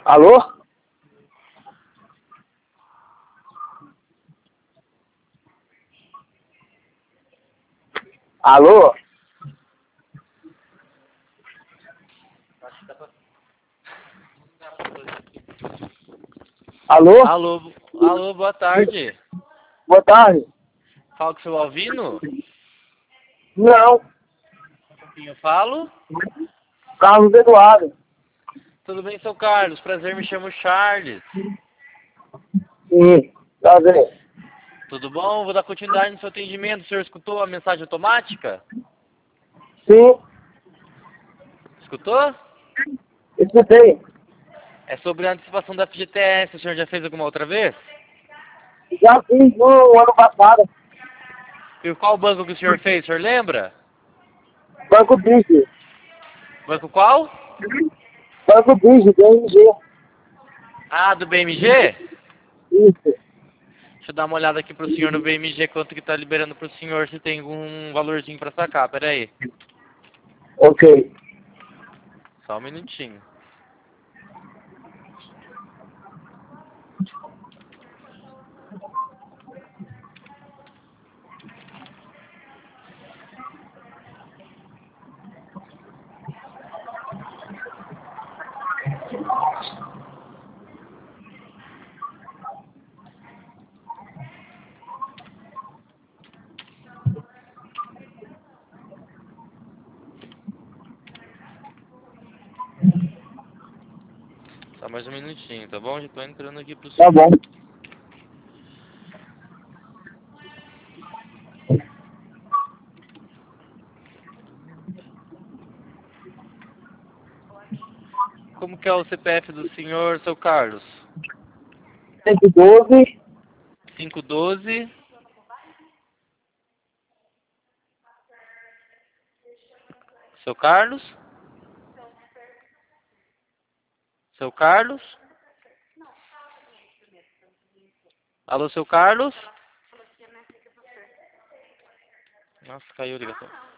Alô? Alô? Alô? Alô, boa tarde. Boa tarde. Falo com o seu Alvino? Não, Quem eu falo? Carlos Eduardo. Tudo bem, seu Carlos? Prazer, me chamo Charles. Sim, prazer. Tudo bom? Vou dar continuidade no seu atendimento. O senhor escutou a mensagem automática? Sim, Escutou? escutei. É sobre a antecipação da FGTS. O senhor já fez alguma outra vez? Já fiz no ano passado. E qual banco que o senhor fez? O senhor lembra? Banco Digi. Banco qual? Banco Digi, BMG. Ah, do BMG? Isso. Deixa eu dar uma olhada aqui pro senhor no BMG, quanto que tá liberando pro senhor, se tem algum valorzinho pra sacar. Pera aí. Ok. Só um minutinho. Só mais um minutinho, tá bom? Já tô entrando aqui pro Tá bom. senhor. Como que é o CPF do senhor, seu Carlos? 112, 512. Seu Carlos? Seu Carlos? Alô, seu Carlos? Nossa, caiu a ligação.